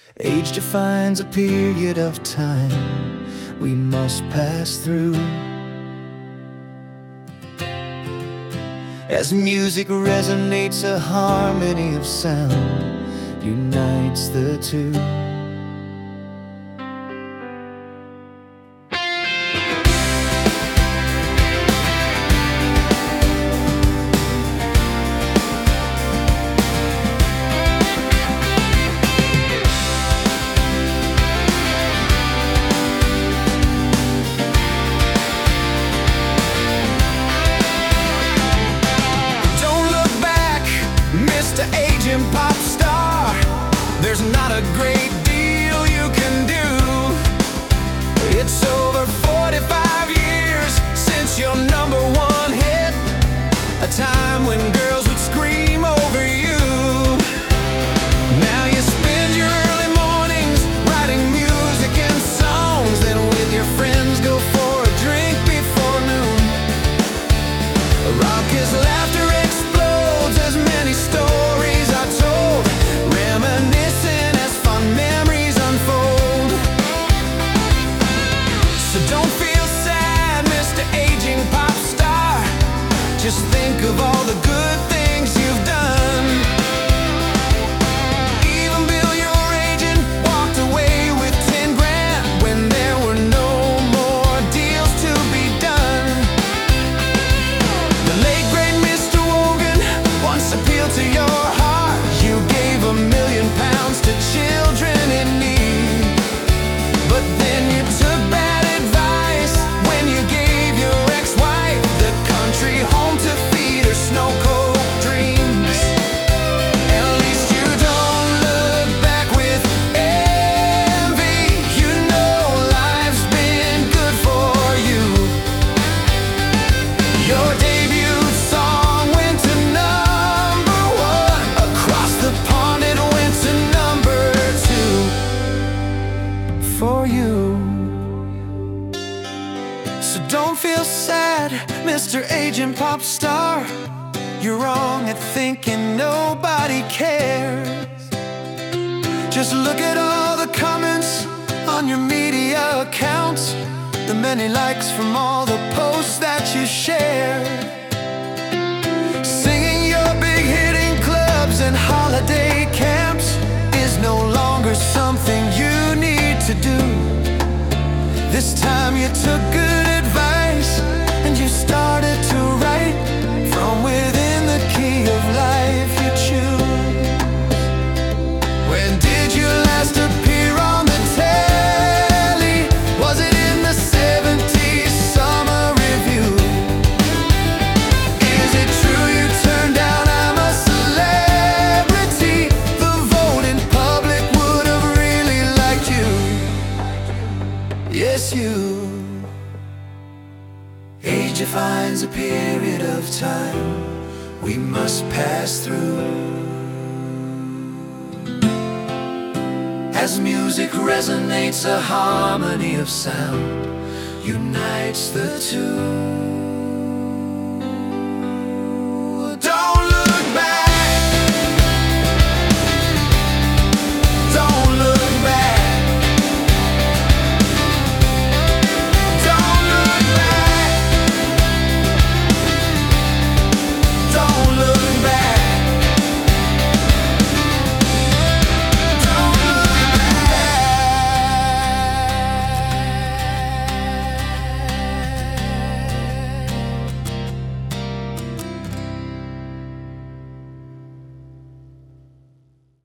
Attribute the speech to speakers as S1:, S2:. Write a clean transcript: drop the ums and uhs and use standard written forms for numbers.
S1: Age defines a period of time we must pass through. As music resonates, a harmony of sound unites the two. Aging pop star, there's not a great deal you can do. It's over 45 years since your #1 hit, a time when girls would scream over you. Now you spend your early mornings writing music and songs, then with your friends go for a drink before noon. Rock is laughter explodes as many stories are told, reminiscing as fun memories unfold. So don't feel sad, Mr. Aging Pop Star. Just think of all the good things you've done. Even Bill, your agent, walked away with 10 grand when there were no more deals to be done. The late great Mr. Wogan once appealed to your heart. You gave £1 million to children in need. But then you took bad advice when you gave your ex-wife the country home to feed her snow-cold dreams. At least you don't look back with envy. You know life's been good for you. Your debut song went to #1. Across the pond it went to #2 for you. So don't feel sad, Mr. Aging Pop Star. You're wrong at thinking nobody cares. Just look at all the comments on your media accounts, the many likes from all the posts that you share. Singing your big hit in clubs and holiday camps is no longer something you need to do. This time you took good advice and you started to write from within the key of life you choose. When did you last appear on the telly? Was it in the '70s summer review? Is it true you turned down I'm a Celebrity? The voting public would have really liked you. Yes, you. Age defines a period of time we must pass through. As music resonates, a harmony of sound unites the two.